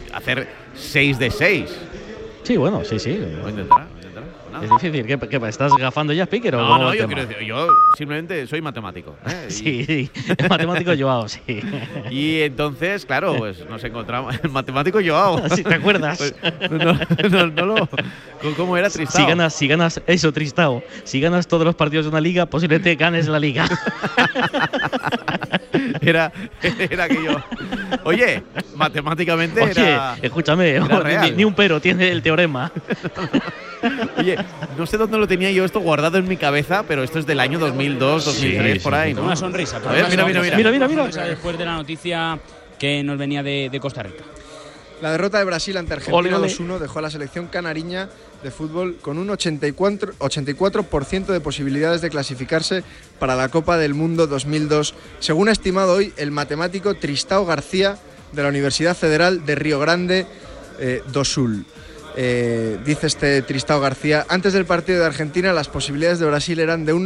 hacer 6 de 6. Sí, bueno, sí. Lo intentará. Es difícil. ¿Qué estás gafando ya, Speaker? No, yo quiero decir, yo simplemente soy matemático. Sí, el matemático Joao, sí. Y entonces, claro, pues nos encontramos. El matemático Joao. Si te acuerdas. Pues, ¿cómo era Tristao? Si ganas eso, Tristao. Si ganas todos los partidos de una liga, posiblemente ganes la liga. Era aquello. Oye, matemáticamente era. Escúchame, era ni un pero tiene el teorema. Oye, no sé dónde lo tenía yo esto guardado en mi cabeza, pero esto es del año 2002, 2003, por ahí, ¿no? Una sonrisa. A ver, mira. Después de la noticia que nos venía de Costa Rica. La derrota de Brasil ante Argentina 2-1 dejó a la selección canariña de fútbol con un 84% de posibilidades de clasificarse para la Copa del Mundo 2002, según ha estimado hoy el matemático Tristao García de la Universidad Federal de Río Grande do Sul. Dice este Tristao García: antes del partido de Argentina las posibilidades de Brasil eran de un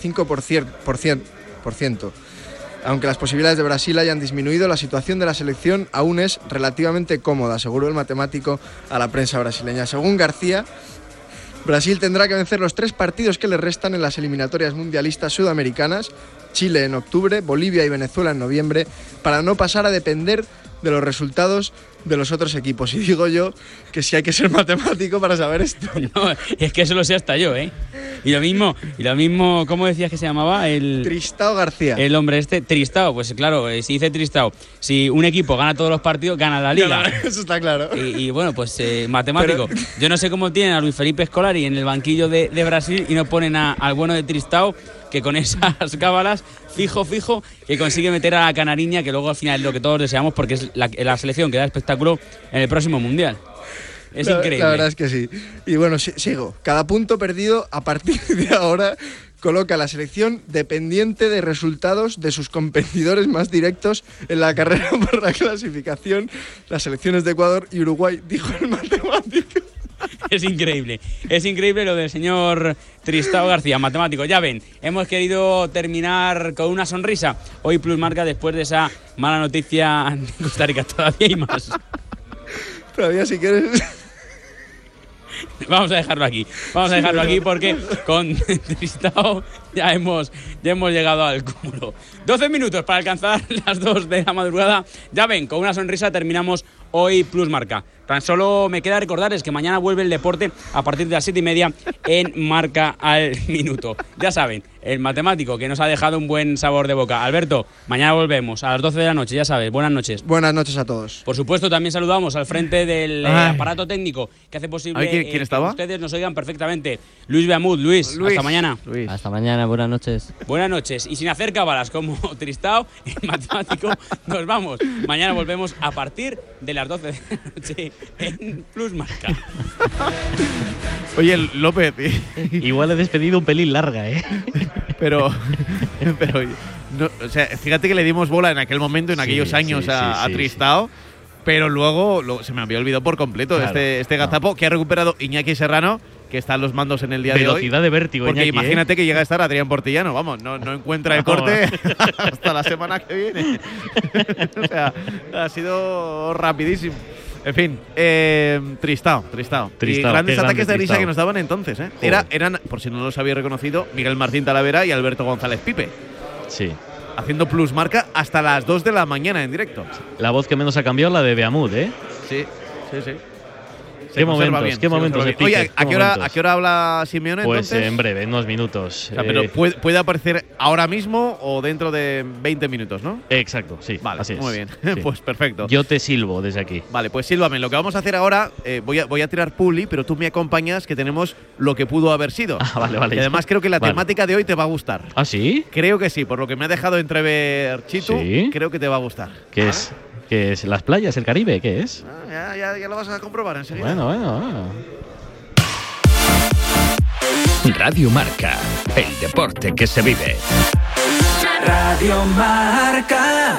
95%. Aunque las posibilidades de Brasil hayan disminuido, la situación de la selección aún es relativamente cómoda, aseguró el matemático a la prensa brasileña. Según García, Brasil tendrá que vencer los 3 partidos que le restan en las eliminatorias mundialistas sudamericanas, Chile en octubre, Bolivia y Venezuela en noviembre, para no pasar a depender de los resultados de los otros equipos. Y digo yo que sí hay que ser matemático para saber esto. No, es que eso lo sé hasta yo, ¿eh? Y lo mismo, ¿cómo decías que se llamaba? Tristao García. El hombre Tristao, pues claro, si dice Tristao, si un equipo gana todos los partidos, gana la liga. Claro, eso está claro. Y bueno, pues matemático. Pero yo no sé cómo tienen a Luis Felipe Scolari en el banquillo de Brasil y no ponen al bueno de Tristao, que con esas cábalas, fijo, que consigue meter a la canariña, que luego al final es lo que todos deseamos, porque es la selección que da espectáculo en el próximo Mundial. Es increíble. La verdad es que sí. Y bueno, sigo. Cada punto perdido a partir de ahora coloca a la selección dependiente de resultados de sus competidores más directos en la carrera por la clasificación, las selecciones de Ecuador y Uruguay, dijo el matemático. Es increíble lo del señor Tristao García, matemático. Ya ven, hemos querido terminar con una sonrisa. Hoy Plus Marca, después de esa mala noticia en Costa Rica. Todavía hay más. Todavía, si quieres. Vamos a dejarlo aquí porque con Tristao ya hemos llegado al cúmulo. 12 minutos para alcanzar las 2 de la madrugada. Ya ven, con una sonrisa terminamos hoy Plus Marca. Tan solo me queda recordarles que mañana vuelve el deporte a partir de las 7:30 en Marca al Minuto. Ya saben, el matemático que nos ha dejado un buen sabor de boca. Alberto, mañana volvemos a las 12 de la noche, ya sabes. Buenas noches. Buenas noches a todos. Por supuesto, también saludamos al frente del aparato técnico que hace posible ¿quién estaba? que ustedes nos oigan perfectamente. Luis Beamud. Luis, hasta mañana. Luis. Hasta mañana, buenas noches. Buenas noches. Y sin hacer cábalas como Tristao, el matemático, nos vamos. Mañana volvemos a partir de las 12 de la noche en Plus Marca. Oye, López. Igual he despedido un pelín larga, ¿eh? Pero no, o sea, fíjate que le dimos bola en aquel momento, en aquellos años a Tristao, pero luego se me había olvidado por completo este gazapo que ha recuperado Iñaki Serrano, que está en los mandos en el día de hoy. Velocidad de vértigo, porque Iñaki, imagínate que llega a estar Adrián Portillano, vamos, no encuentra el corte hasta la semana que viene. O sea, ha sido rapidísimo. En fin, Tristao. Y grandes ataques de risa que nos daban entonces, ¿eh? Eran, por si no los habéis reconocido, Miguel Martín Talavera y Alberto González Pipe. Sí. Haciendo Plus Marca hasta las 2 de la mañana en directo. La voz que menos ha cambiado la de Beamud, ¿eh? Sí. ¿Qué momentos? Oye, ¿a qué hora habla Simeone pues entonces? En breve, en unos minutos. O sea, pero puede aparecer ahora mismo o dentro de 20 minutos, ¿no? Exacto, sí. Vale, así es. muy bien. Sí. Pues perfecto. Yo te silbo desde aquí. Vale, pues sílvame. Lo que vamos a hacer ahora, voy a tirar publi, pero tú me acompañas, que tenemos lo que pudo haber sido. Vale. Y además creo que la temática de hoy te va a gustar. ¿Ah, sí? Creo que sí, por lo que me ha dejado entrever Chitu, ¿Sí? creo que te va a gustar. ¿Qué es? ¿Qué es? ¿Las playas, el Caribe? ¿Qué es? Ya lo vas a comprobar enseguida. Bueno. Radio Marca, el deporte que se vive. Radio Marca.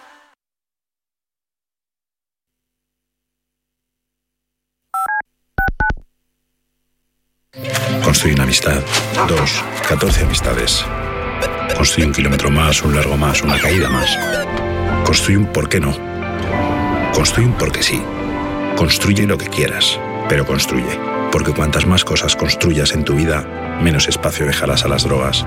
Construye una amistad, 2, 14 amistades. Construye un kilómetro más, un largo más, una caída más. Construye un por qué no. Construye un porque sí. Construye lo que quieras, pero construye. Porque cuantas más cosas construyas en tu vida, menos espacio dejarás a las drogas.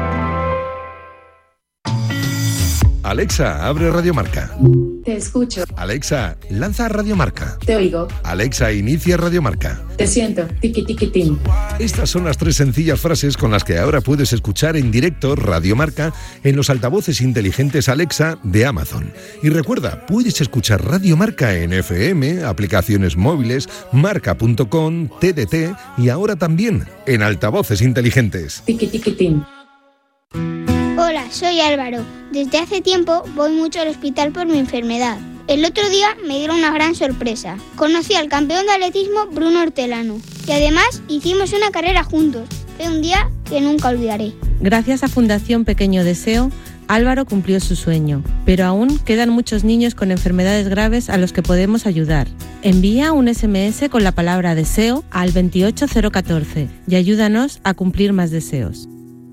Alexa, abre Radio Marca. Te escucho. Alexa, lanza Radio Marca. Te oigo. Alexa, inicia Radio Marca. Te siento. Tiki tiki tim. Estas son las 3 sencillas frases con las que ahora puedes escuchar en directo Radio Marca en los altavoces inteligentes Alexa de Amazon. Y recuerda, puedes escuchar Radio Marca en FM, aplicaciones móviles, marca.com, TDT y ahora también en altavoces inteligentes. Tiki tiki tim. Hola, soy Álvaro. Desde hace tiempo voy mucho al hospital por mi enfermedad. El otro día me dieron una gran sorpresa. Conocí al campeón de atletismo Bruno Hortelano y además hicimos una carrera juntos. Fue un día que nunca olvidaré. Gracias a Fundación Pequeño Deseo, Álvaro cumplió su sueño, pero aún quedan muchos niños con enfermedades graves a los que podemos ayudar. Envía un SMS con la palabra deseo al 28014 y ayúdanos a cumplir más deseos.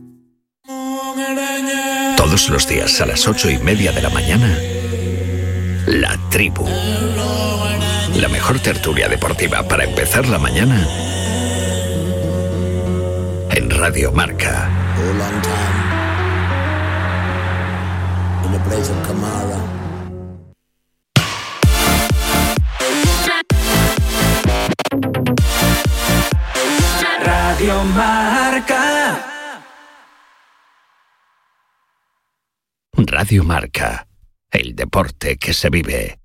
Todos los días a las 8:30 de la mañana, La Tribu. La mejor tertulia deportiva para empezar la mañana en Radio Marca. Radio Marca. Radio Marca, el deporte que se vive.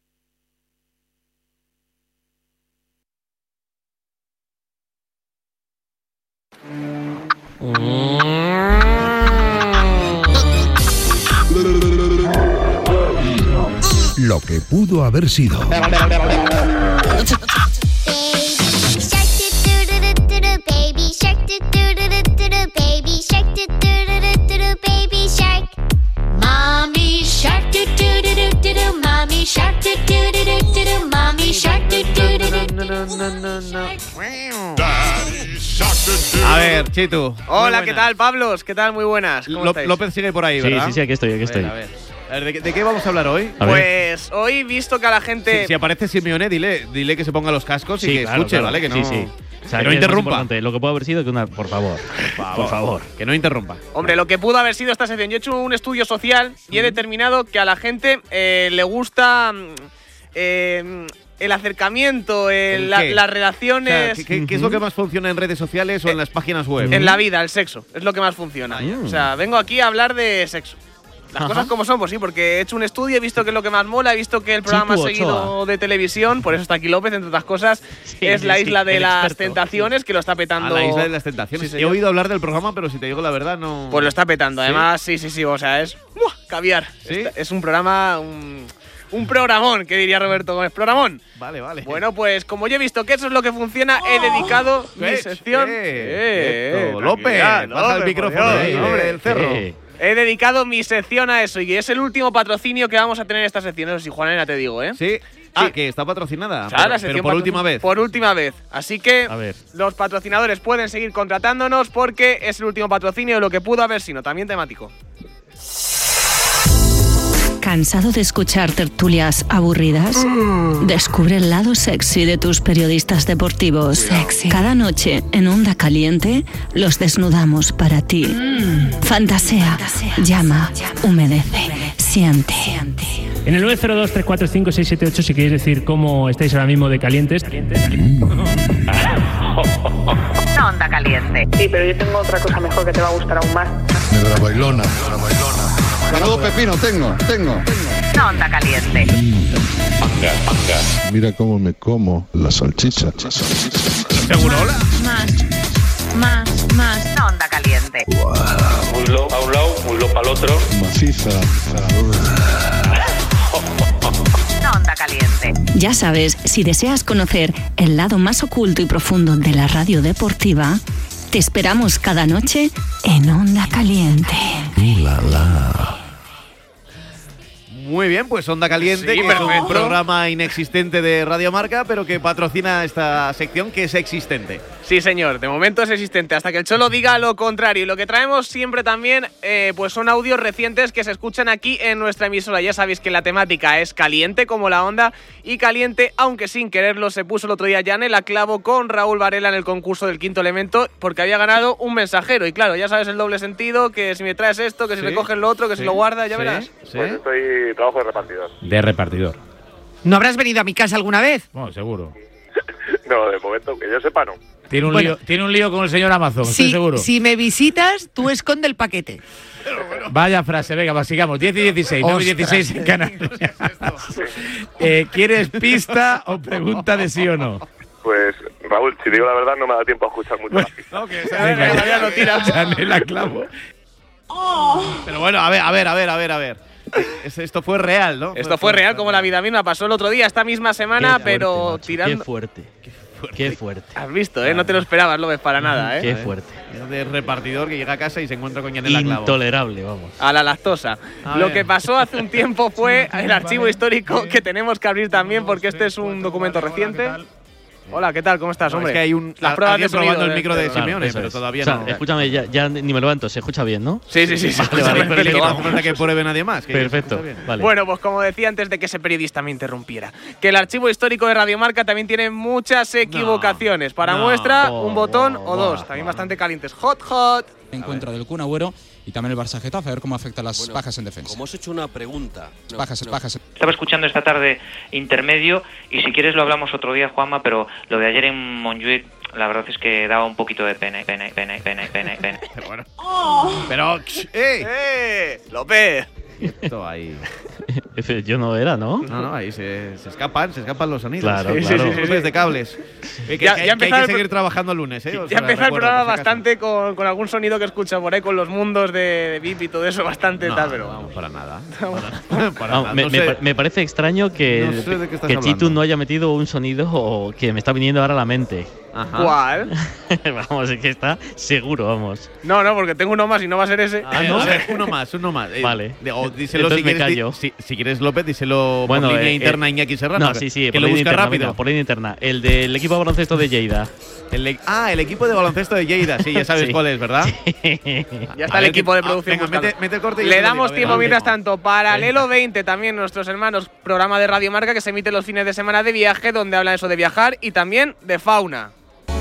Lo que pudo haber sido. A ver, Chitu. Hola, ¿qué tal, Pablos? ¿Qué tal? Muy buenas. ¿Cómo estáis? López sigue por ahí, ¿verdad? Sí, aquí estoy. A ver, ¿de qué vamos a hablar hoy? Pues hoy, visto que a la gente... Si aparece Simeone, dile que se ponga los cascos y que escuche, claro. ¿vale? Que no, O sea, que no interrumpa. Lo que puede haber sido que una… Por favor. Que no interrumpa. Hombre, lo que pudo haber sido esta sección. Yo he hecho un estudio social y he determinado que a la gente le gusta el acercamiento, las relaciones… O sea, ¿qué es lo que más funciona en redes sociales o en las páginas web? En la vida, el sexo. Es lo que más funciona. O sea, vengo aquí a hablar de sexo. Las cosas como son, pues sí, porque he hecho un estudio, he visto que es lo que más mola, he visto que el programa más seguido de televisión, por eso está aquí López, entre otras cosas, es la Isla de las Tentaciones, que lo está petando. La Isla de las Tentaciones. He oído hablar del programa, pero si te digo la verdad, no… Pues lo está petando, además, sí, o sea, es caviar. ¿Sí? Es un programa… Un programón, que diría Roberto Gómez. Programón. Vale. Bueno, pues como yo he visto que eso es lo que funciona, he dedicado mi sección… López, baja el micrófono ahí, hombre, el cerro. He dedicado mi sección a eso y es el último patrocinio que vamos a tener en esta sección. Eso sí, Juanena, te digo, ¿eh? Sí. Que está patrocinada. O sea, pero por última vez. Por última vez. Así que los patrocinadores pueden seguir contratándonos porque es el último patrocinio de lo que pudo haber sido, también temático. ¿Cansado de escuchar tertulias aburridas? Descubre el lado sexy de tus periodistas deportivos. Cada noche en Onda Caliente los desnudamos para ti. Fantasea, llama, humedece, siente. En el 902-345-678 si queréis decir cómo estáis ahora mismo de calientes. Onda Caliente. Sí, pero yo tengo otra cosa mejor que te va a gustar aún más. Negra bailona. Menudo pepino tengo. Onda Caliente. Panga. Mira cómo me como la salchicha. ¿Segurola? Más. Onda Caliente. Wow. Muslo a un lado, muslo para el otro. Maciza. Onda Caliente. Ya sabes, si deseas conocer el lado más oculto y profundo de la radio deportiva, te esperamos cada noche en Onda Caliente. Muy bien, pues Onda Caliente, Sí, que es perfecto. un programa inexistente de Radio Marca, pero que patrocina esta sección que es existente. Sí, señor, de momento es existente, hasta que el Cholo diga lo contrario. Y lo que traemos siempre también pues son audios recientes que se escuchan aquí en nuestra emisora. Ya sabéis que la temática es caliente como la onda, y caliente, aunque sin quererlo, se puso el otro día Yanel a clavo con Raúl Varela en el concurso del Quinto Elemento, porque había ganado un mensajero. Y claro, ya sabes el doble sentido, que si me traes esto, que si Sí. me coges lo otro, que Sí. si lo guardas, ya Sí. verás. Sí. Pues trabajo de repartidor. De repartidor. ¿No habrás venido a mi casa alguna vez? Bueno, seguro. No, de momento, que yo sepa, no. Tiene un lío con el señor Amazon, estoy Sí, seguro. si me visitas, tú esconde el paquete. Vaya frase, venga, pues sigamos. 10 y 16, 9 y 16 en Canarias. ¿Quieres pista o pregunta de sí o no? Pues, Raúl, si digo la verdad, no me da tiempo a escuchar mucho. Venga, ya lo tiras. Yanel a clavo. Pero bueno, a ver. Esto fue real, ¿no? Esto fue real como la vida misma. Pasó el otro día, esta misma semana, Qué fuerte, pero macho, tirando. Qué fuerte. Qué fuerte. Has visto, ¿eh? No te lo esperabas, López, para nada, ¿eh? Qué fuerte. De repartidor que llega a casa y se encuentra con Yanel a clavo. Intolerable, vamos. A la lactosa. A Lo ver. que pasó hace un tiempo fue el archivo histórico, que tenemos que abrir también porque este es un documento reciente. Hola, ¿qué tal? ¿Cómo estás, No, hombre? es que hay un Las pruebas alguien de sonido, probando el micro de Claro, Simeone, eso pero es. todavía O sea, no. escúchame, ya ni me levanto, se escucha bien, ¿no? Sí. Vale, Perfecto, no hace falta que pruebe nadie más. que Perfecto, está bien. vale. Bueno, pues como decía antes de que ese periodista me interrumpiera, que el archivo histórico de Radio Marca también tiene muchas equivocaciones. Para no. muestra, un botón o dos. También bastante calientes. Hot. Encuentro del Kun Agüero y también el Barça Getafe, a ver cómo afecta las bajas en defensa. Como has hecho una pregunta. Bajas. Estaba escuchando esta tarde Intermedio y si quieres lo hablamos otro día, Juanma, pero lo de ayer en Montjuic, la verdad es que daba un poquito de pena. Pero bueno. Pero, López. Esto ahí. Yo no era, ¿no? No, ahí se escapan los sonidos. Claro, Sí, claro. cruces de cables. Que Ya hay empezaba que el seguir trabajando el lunes, ¿eh? Os Ya empezó el recuerdo, programa por si acaso. bastante con algún sonido que escucho por ahí, con los mundos de VIP y todo eso, bastante No, tal, pero vamos, para nada. Vamos, me parece extraño que, No sé de qué estás que hablando. Chitu no haya metido un sonido que me está viniendo ahora a la mente. Ajá. ¿Cuál? Vamos, es que está seguro, vamos. No, porque tengo uno más y no va a ser ese. A ver, uno más. Vale. O díselo Entonces si me quieres, callo. si quieres, López, díselo Bueno, por línea interna a Iñaki Serrano. No, sí, que por lo línea busca interna, rápido. venga, por línea interna. El del equipo de baloncesto de Lleida. El equipo de baloncesto de Lleida, sí, ya sabes Sí. cuál es, ¿verdad? Ya está el equipo de producción. Venga, buscando. mete el corte y yo Le te lo damos digo, tiempo a ver, mientras vamos. tanto. Paralelo 20, también nuestros hermanos, programa de Radio Marca que se emite los fines de semana de viaje, donde hablan eso de viajar y también de fauna.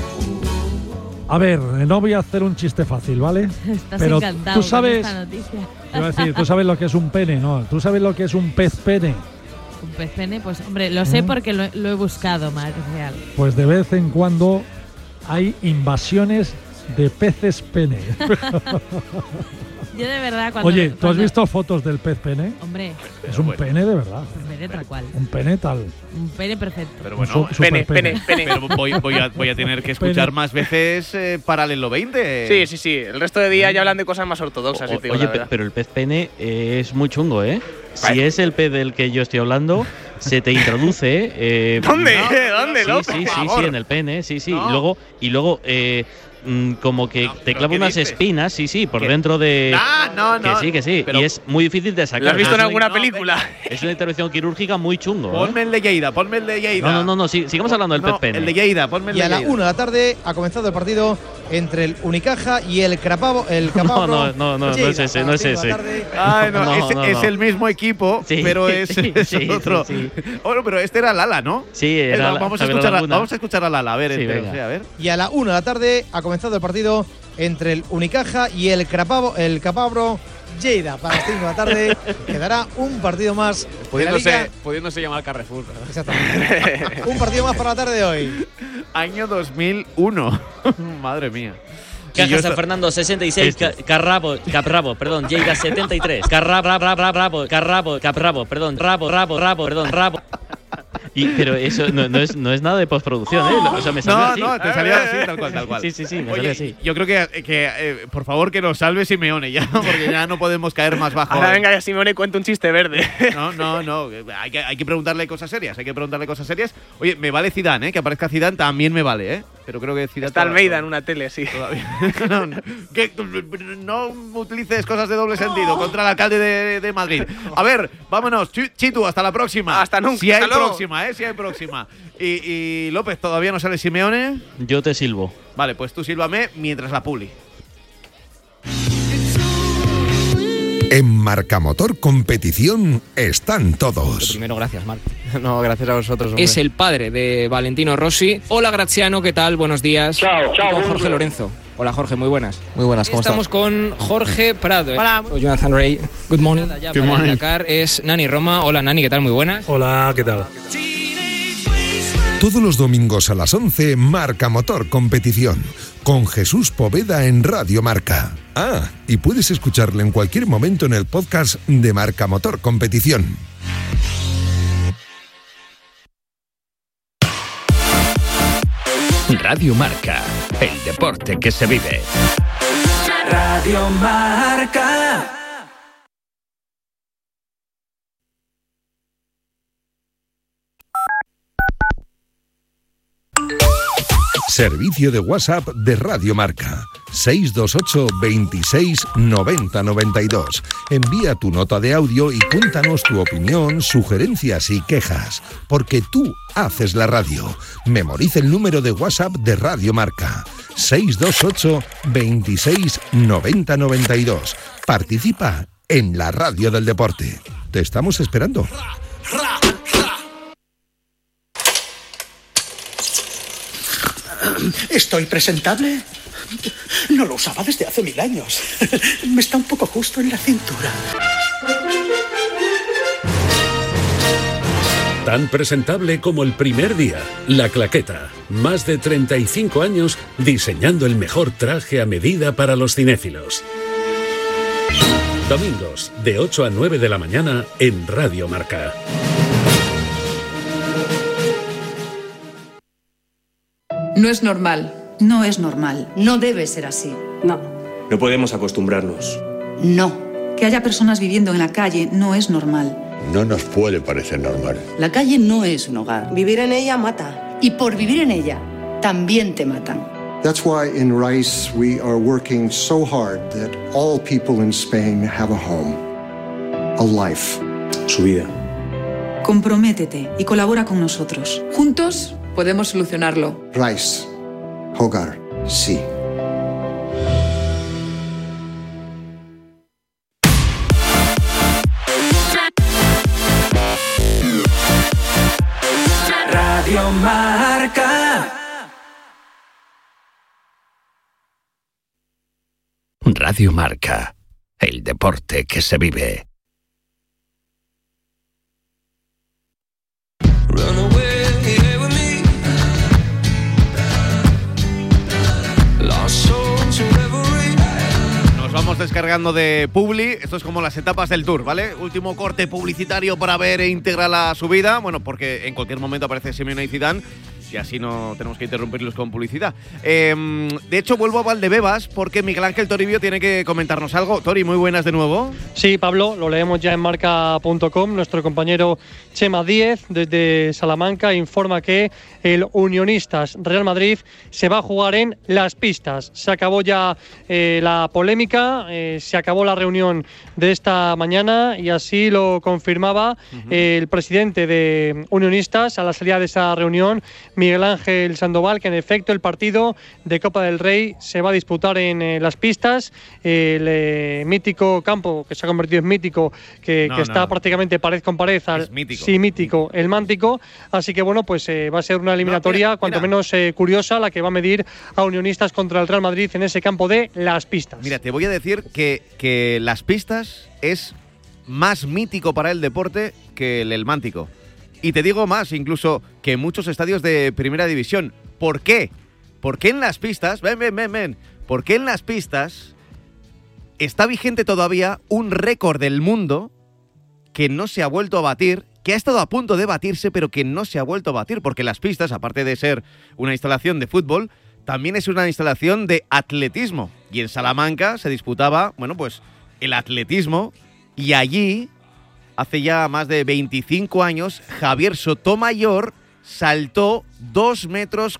A ver, no voy a hacer un chiste fácil, ¿vale? Estás Pero encantado tú con sabes, esta noticia. iba a decir, tú sabes lo que es un pene, ¿no? Tú sabes lo que es un pez pene. Un pez pene, pues hombre, lo sé porque lo he buscado, más real. Pues de vez en cuando hay invasiones de peces pene. Yo de verdad cuando… Oye, ¿tú has visto fotos del pez pene? Hombre, Es un pene de verdad. un pene tal cual. Un pene tal. Un pene perfecto. Pero Un bueno, super pene. Pero voy a tener que escuchar Pene. más veces Paralelo 20. Sí. El resto de día ya hablan de cosas más ortodoxas. si te digo Oye, la verdad. pero el pez pene es muy chungo, ¿eh? Si es el pez del que yo estoy hablando, se te introduce. ¿Dónde? ¿Dónde, loco? Sí, Por favor. en el pene, sí. No. Y luego como que te clava ¿qué unas dices? espinas, sí, por dentro de… No. Que sí. Pero y es muy difícil de sacar. ¿Lo has visto en Es alguna una- película? Es una intervención quirúrgica muy chungo. Ponme el de Lleida, ponme el de Lleida. No, sigamos hablando del pez pene. El de Lleida, ponme el Y de a la Lleida. 1 de la tarde ha comenzado el partido entre el Unicaja y el Capabro. No es ese, no es ese. Ay, no, No, es no. el mismo equipo, Sí, pero es sí, otro. sí. Bueno, pero este era Lala, ¿no? Sí, era vamos, a Javier escuchar Laguna. vamos a escuchar a Lala, a ver, Sí, espera, venga. sí, a ver. Y a la 1 de la tarde ha comenzado el partido entre el Unicaja y el Capabro Lleida. Para las 5 de la tarde quedará un partido más. de la Liga. Pudiéndose llamar Carrefour, ¿verdad? Exactamente. Un partido más para la tarde de hoy. Año 2001. Madre mía. Y Caja yo San Fernando 66, Caprabo, perdón, Lleida 73, Caprabo, perdón, Rabo. Pero eso no es nada de postproducción, ¿eh? O sea, me salió así. No, te salía así, tal cual. Sí, me Oye, salió así. yo creo que por favor, que nos salve Simeone ya, porque ya no podemos caer más bajo. Ahora venga, ya Simeone cuenta un chiste verde. No. Hay que preguntarle cosas serias. Oye, me vale Zidane, que aparezca Zidane también me vale, pero creo que Zidane Está Almeida en una tele, sí. No utilices cosas de doble sentido contra el alcalde de Madrid. A ver, vámonos, Chitu, hasta la próxima. Hasta nunca. Si hay hasta luego. próxima, si hay próxima. Y López, ¿todavía no sale Simeone? Yo te silbo. Vale, pues tú sílvame mientras la publi. En Marcamotor Competición están todos. Lo primero, gracias, Marc. No, gracias a vosotros, hombre. Es el padre de Valentino Rossi. Hola, Graziano, ¿qué tal? Buenos días. Chao. Con Jorge Lorenzo. Hola, Jorge, muy buenas. Muy buenas, ¿cómo Estamos estás? con Jorge Prado. Hola. Jonathan Ray. Good morning. Good morning. Dakar es Nani Roma. Hola, Nani, ¿qué tal? Muy buenas. Hola, ¿qué tal? Todos los domingos a las 11, Marcamotor Competición, con Jesús Poveda en Radio Marca. Ah, y puedes escucharle en cualquier momento en el podcast de Marcamotor Competición. Radio Marca, el deporte que se vive. Radio Marca. Servicio de WhatsApp de Radio Marca. 628 26 90 92. Envía tu nota de audio y cuéntanos tu opinión, sugerencias y quejas. Porque tú haces la radio. Memoriza el número de WhatsApp de Radio Marca. 628 26 90 92. Participa en la radio del deporte. Te estamos esperando. ¿Estoy presentable? No lo usaba desde hace 1000 años. Me está un poco justo en la cintura. Tan presentable como el primer día. La Claqueta. Más de 35 años diseñando el mejor traje a medida para los cinéfilos. Domingos, de 8 a 9 de la mañana en Radio Marca. No es normal. No es normal. No debe ser así. No. No podemos acostumbrarnos. No. Que haya personas viviendo en la calle no es normal. No nos puede parecer normal. La calle no es un hogar. Vivir en ella mata. Y por vivir en ella, también te matan. That's why in Rice we are working so hard that all people in Spain have a home, a life. Su vida. Comprométete y colabora con nosotros. Juntos podemos solucionarlo. Rice, hogar, sí. Radio Marca. Radio Marca, el deporte que se vive. Nos vamos descargando de Publi. Esto es como las etapas del Tour, ¿vale? Último corte publicitario para ver íntegra la subida. Bueno, porque en cualquier momento aparece Simeone y Zidane y así no tenemos que interrumpirlos con publicidad. De hecho, vuelvo a Valdebebas porque Miguel Ángel Toribio tiene que comentarnos algo. Tori, muy buenas de nuevo. Sí, Pablo, lo leemos ya en marca.com. Nuestro compañero Chema Díez, desde Salamanca, informa que el Unionistas Real Madrid se va a jugar en Las Pistas. Se acabó ya la polémica, se acabó la reunión de esta mañana y así lo confirmaba el presidente de Unionistas a la salida de esa reunión, Miguel Ángel Sandoval, que en efecto el partido de Copa del Rey se va a disputar en Las Pistas, el mítico campo que se ha convertido en mítico, que está prácticamente pared con pared. Es mítico. Sí, mítico, el Mántico. Así que bueno, pues va a ser una eliminatoria cuanto menos curiosa, la que va a medir a Unionistas contra el Real Madrid en ese campo de Las Pistas. Mira, te voy a decir que Las Pistas es más mítico para el deporte que el Mántico. Y te digo más, incluso que muchos estadios de primera división. ¿Por qué? Porque en Las Pistas, porque en Las Pistas está vigente todavía un récord del mundo que no se ha vuelto a batir, que ha estado a punto de batirse, pero que no se ha vuelto a batir, porque Las Pistas, aparte de ser una instalación de fútbol, también es una instalación de atletismo. Y en Salamanca se disputaba, bueno, pues el atletismo, y allí, hace ya más de 25 años, Javier Sotomayor saltó 2 metros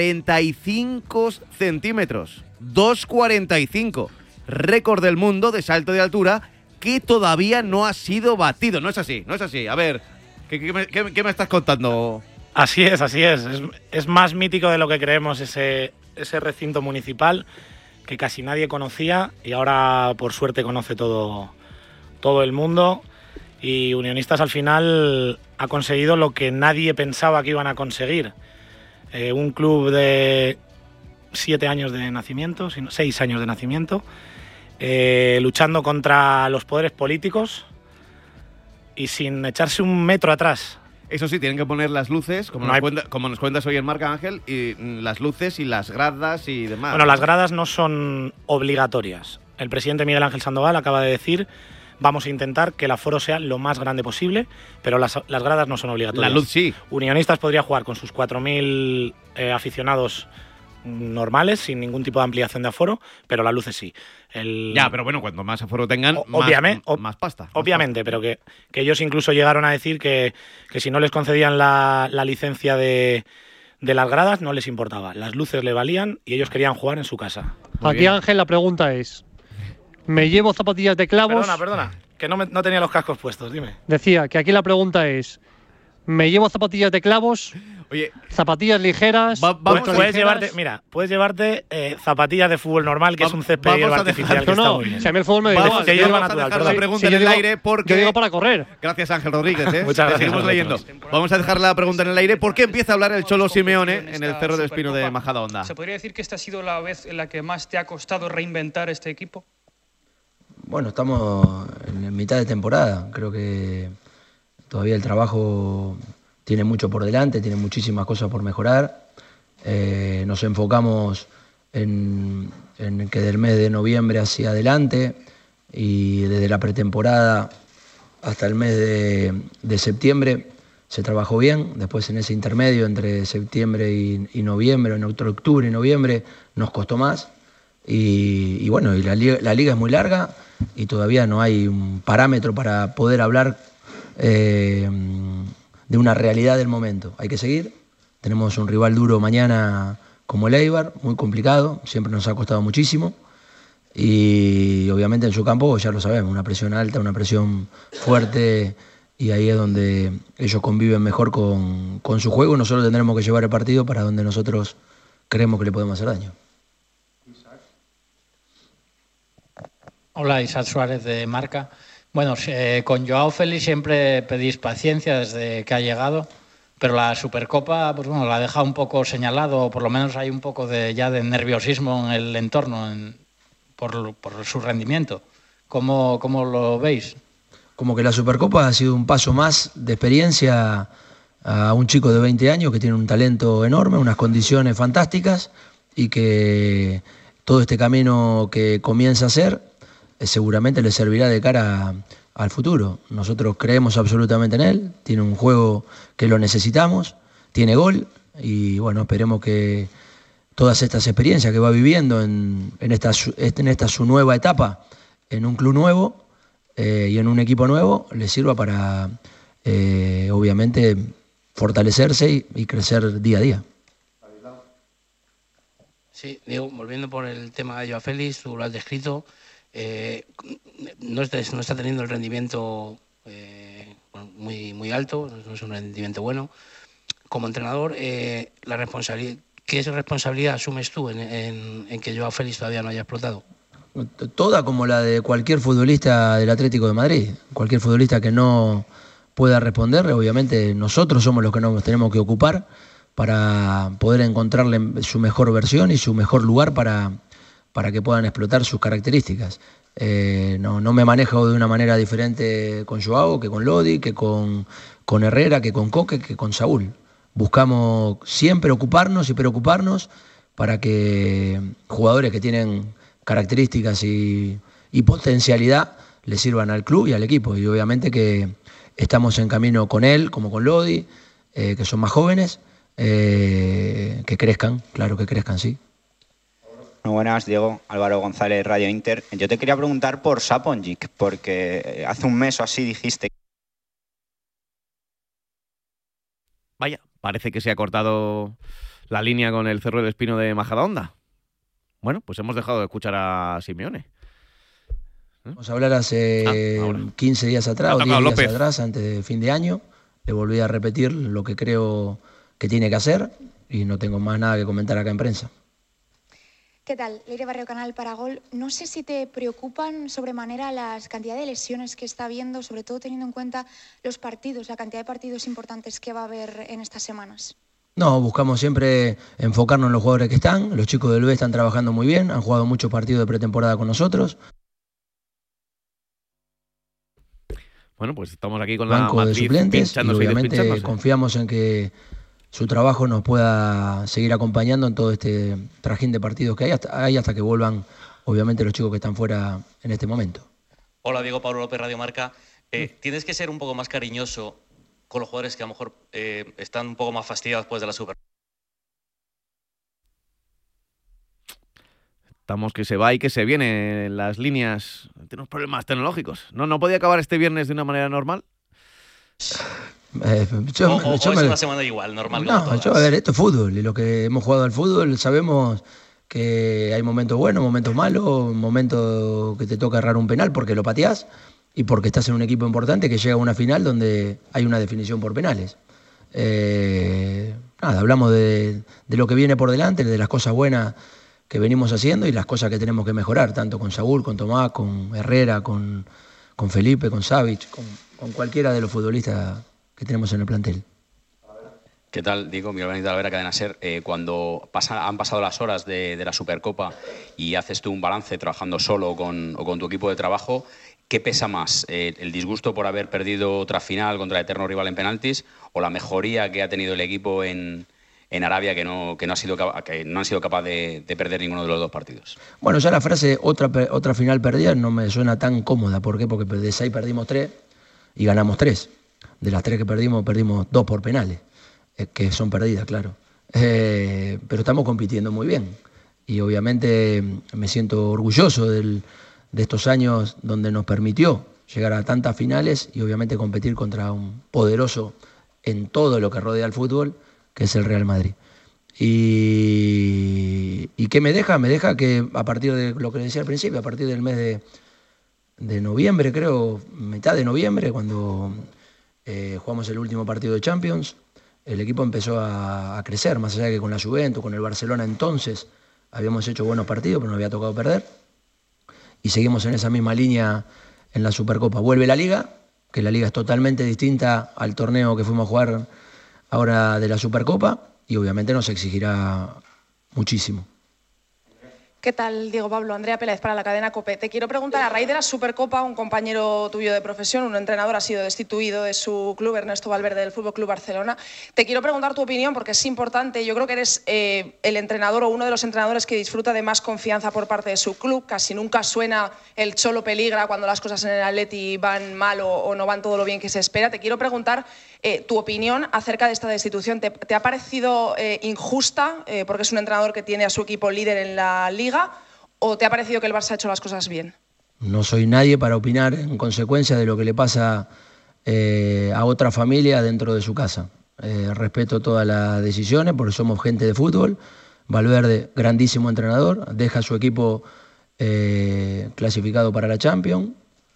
45 centímetros. 2,45. Récord del mundo de salto de altura que todavía no ha sido batido. No es así, no es así. A ver, ¿qué me estás contando? Así es. Es más mítico de lo que creemos ese recinto municipal que casi nadie conocía y ahora por suerte conoce todo el mundo. Y Unionistas al final ha conseguido lo que nadie pensaba que iban a conseguir. Un club de 7 años de nacimiento, 6 años de nacimiento, luchando contra los poderes políticos y sin echarse un metro atrás. Eso sí, tienen que poner las luces, como nos cuentas hoy en Marca, Ángel, y las luces y las gradas y demás. Bueno, las gradas no son obligatorias. El presidente Miguel Ángel Sandoval acaba de decir: vamos a intentar que el aforo sea lo más grande posible, pero las gradas no son obligatorias. La luz sí. Unionistas podría jugar con sus 4.000 aficionados normales, sin ningún tipo de ampliación de aforo, pero las luces sí. Ya, pero bueno, cuanto más aforo tengan, más pasta. Obviamente, pero que ellos incluso llegaron a decir que si no les concedían la licencia de las gradas, no les importaba. Las luces le valían y ellos querían jugar en su casa. Aquí, Ángel, la pregunta es: ¿me llevo zapatillas de clavos? Perdona, que no tenía los cascos puestos, dime. Decía que aquí la pregunta es: ¿me llevo zapatillas de clavos? Oye, zapatillas ligeras. Puedes llevarte zapatillas de fútbol normal, que es un césped de hierba artificial que está muy bien. Si a mí el fútbol me vamos a dejar la pregunta en el aire porque yo digo para correr. Gracias, Ángel Rodríguez. Muchas gracias. Seguimos leyendo. Vamos a dejar la pregunta en el aire porque empieza a hablar el Cholo Simeone en el Cerro del Espino de Majadahonda. ¿Se podría decir que esta ha sido la vez en la que más te ha costado reinventar este equipo? Bueno, estamos en mitad de temporada. Creo que todavía el trabajo tiene mucho por delante, tiene muchísimas cosas por mejorar. Nos enfocamos en que del mes de noviembre hacia adelante y desde la pretemporada hasta el mes de septiembre se trabajó bien. Después en ese intermedio entre septiembre y noviembre, en octubre y noviembre, nos costó más. Y bueno, y la liga es muy larga y todavía no hay un parámetro para poder hablar de una realidad del momento. Hay que seguir. Tenemos un rival duro mañana como el Eibar, muy complicado, siempre nos ha costado muchísimo. Y obviamente en su campo, ya lo sabemos, una presión alta, una presión fuerte, y ahí es donde ellos conviven mejor con su juego. Nosotros tendremos que llevar el partido para donde nosotros creemos que le podemos hacer daño. Hola, Isaac Suárez de Marca. Bueno, con Joao Félix siempre pedís paciencia desde que ha llegado, pero la Supercopa, pues bueno, la ha dejado un poco señalado, o por lo menos hay un poco de nerviosismo en el entorno por su rendimiento. ¿Cómo lo veis? Como que la Supercopa ha sido un paso más de experiencia a un chico de 20 años que tiene un talento enorme, unas condiciones fantásticas, y que todo este camino que comienza a hacer seguramente le servirá de cara al futuro. Nosotros creemos absolutamente en él, tiene un juego que lo necesitamos, tiene gol, y bueno, esperemos que todas estas experiencias que va viviendo en esta su nueva etapa, en un club nuevo y en un equipo nuevo, le sirva para obviamente fortalecerse y crecer día a día. Sí, Diego, volviendo por el tema de Joao Félix, tú lo has descrito. No está teniendo el rendimiento muy alto, no es un rendimiento bueno. Como entrenador, ¿qué responsabilidad asumes tú en que Joao Félix todavía no haya explotado? Toda, como la de cualquier futbolista del Atlético de Madrid. Cualquier futbolista que no pueda responder, obviamente nosotros somos los que nos tenemos que ocupar para poder encontrarle su mejor versión y su mejor lugar para que puedan explotar sus características. No me manejo de una manera diferente con Joao, que con Lodi, que con Herrera, que con Coque, que con Saúl. Buscamos siempre ocuparnos y preocuparnos para que jugadores que tienen características y potencialidad le sirvan al club y al equipo. Y obviamente que estamos en camino con él, como con Lodi, que son más jóvenes, que crezcan, claro que crezcan, sí. Muy buenas, Diego. Álvaro González, Radio Inter. Yo te quería preguntar por Saponjic, porque hace un mes o así dijiste Vaya, parece que se ha cortado la línea con el Cerro del Espino de Majadahonda. Bueno, pues hemos dejado de escuchar a Simeone. Vamos a hablar hace 15 días atrás o 10 días atrás, antes de fin de año. Le volví a repetir lo que creo que tiene que hacer y no tengo más nada que comentar acá en prensa. ¿Qué tal? Leire Barrio, Canal para Gol. No sé si te preocupan sobremanera las cantidad de lesiones que está habiendo, sobre todo teniendo en cuenta los partidos, la cantidad de partidos importantes que va a haber en estas semanas. No, buscamos siempre enfocarnos en los jugadores que están. Los chicos del B están trabajando muy bien, han jugado muchos partidos de pretemporada con nosotros. Bueno, pues estamos aquí con la banco de suplentes y obviamente y confiamos en que su trabajo nos pueda seguir acompañando en todo este trajín de partidos que hay hasta que vuelvan, obviamente, los chicos que están fuera en este momento. Hola, Diego Pablo López, Radio Marca. Tienes que ser un poco más cariñoso con los jugadores que a lo mejor están un poco más fastidiados después de la Super. Estamos que se va y que se viene en las líneas. Tiene unos problemas tecnológicos. ¿No podía acabar este viernes de una manera normal? Es una semana igual, normal. No, a ver, esto es fútbol. Y lo que hemos jugado al fútbol sabemos que hay momentos buenos, momentos malos, momentos que te toca errar un penal porque lo pateás y porque estás en un equipo importante que llega a una final donde hay una definición por penales. Hablamos de lo que viene por delante, de las cosas buenas que venimos haciendo y las cosas que tenemos que mejorar, tanto con Saúl, con Tomás, con Herrera, con Felipe, con Savic, con cualquiera de los futbolistas que tenemos en el plantel. ¿Qué tal? Diego, Miguel Benito Alvera, Cadena SER. Cuando han pasado las horas de la Supercopa y haces tú un balance trabajando solo o con tu equipo de trabajo, ¿qué pesa más? ¿El disgusto por haber perdido otra final contra el eterno rival en penaltis o la mejoría que ha tenido el equipo en Arabia que no han sido capaz de perder ninguno de los dos partidos? Bueno, ya la frase otra final perdida no me suena tan cómoda. ¿Por qué? Porque de 6 perdimos 3 y ganamos 3. De las 3 que perdimos 2 por penales, que son perdidas, claro. Pero estamos compitiendo muy bien y obviamente me siento orgulloso de estos años donde nos permitió llegar a tantas finales y obviamente competir contra un poderoso en todo lo que rodea al fútbol, que es el Real Madrid. ¿Y qué me deja? Me deja que a partir de lo que decía al principio, a partir del mes de noviembre, creo, mitad de noviembre, cuando jugamos el último partido de Champions, el equipo empezó a crecer, más allá de que con la Juventus, con el Barcelona entonces, habíamos hecho buenos partidos, pero nos había tocado perder. Y seguimos en esa misma línea en la Supercopa. Vuelve la Liga, que la Liga es totalmente distinta al torneo que fuimos a jugar ahora de la Supercopa y obviamente nos exigirá muchísimo. ¿Qué tal, Diego Pablo? Andrea Pérez para la cadena COPE. Te quiero preguntar, a raíz de la Supercopa, un compañero tuyo de profesión, un entrenador, ha sido destituido de su club, Ernesto Valverde, del Fútbol Club Barcelona. Te quiero preguntar tu opinión porque es importante. Yo creo que eres el entrenador o uno de los entrenadores que disfruta de más confianza por parte de su club. Casi nunca suena el Cholo peligra cuando las cosas en el Atleti van mal o no van todo lo bien que se espera. Te quiero preguntar tu opinión acerca de esta destitución. ¿Te ha parecido injusta porque es un entrenador que tiene a su equipo líder en la Liga? ¿O te ha parecido que el Barça ha hecho las cosas bien? No soy nadie para opinar en consecuencia de lo que le pasa a otra familia dentro de su casa. Respeto todas las decisiones porque somos gente de fútbol. Valverde, grandísimo entrenador, deja a su equipo clasificado para la Champions,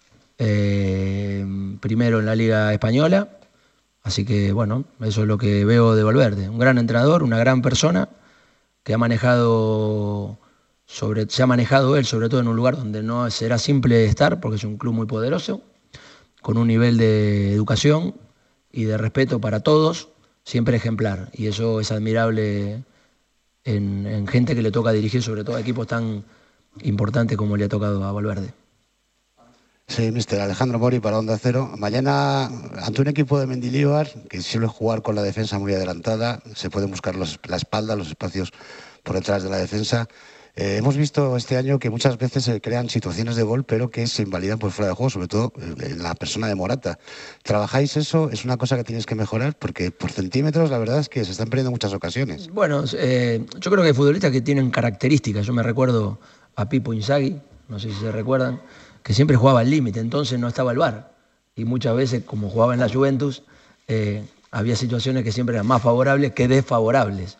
primero en la Liga Española. Así que, bueno, eso es lo que veo de Valverde. Un gran entrenador, una gran persona que se ha manejado él, sobre todo en un lugar donde no será simple estar, porque es un club muy poderoso, con un nivel de educación y de respeto para todos, siempre ejemplar. Y eso es admirable en gente que le toca dirigir, sobre todo a equipos tan importantes como le ha tocado a Valverde. Sí, mister Alejandro Mori para Onda Cero. Mañana, ante un equipo de Mendilibar que suele jugar con la defensa muy adelantada, se pueden buscar la espalda, los espacios por detrás de la defensa. Hemos visto este año que muchas veces se crean situaciones de gol, pero que se invalidan por fuera de juego, sobre todo en la persona de Morata. ¿Trabajáis eso? ¿Es una cosa que tienes que mejorar? Porque por centímetros la verdad es que se están perdiendo muchas ocasiones. Bueno, yo creo que hay futbolistas que tienen características. Yo me recuerdo a Pipo Inzaghi, no sé si se recuerdan, que siempre jugaba al límite, entonces no estaba el VAR. Y muchas veces, como jugaba en la Juventus, había situaciones que siempre eran más favorables que desfavorables.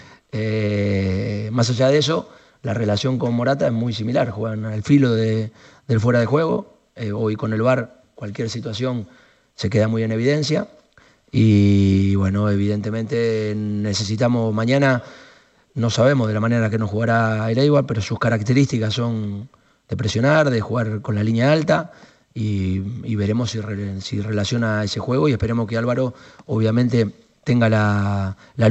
Más allá de eso, la relación con Morata es muy similar, juegan al filo del fuera de juego, hoy con el VAR cualquier situación se queda muy en evidencia y bueno, evidentemente necesitamos mañana, no sabemos de la manera que nos jugará el Eibar, pero sus características son de presionar, de jugar con la línea alta y veremos si relaciona ese juego y esperemos que Álvaro obviamente tenga la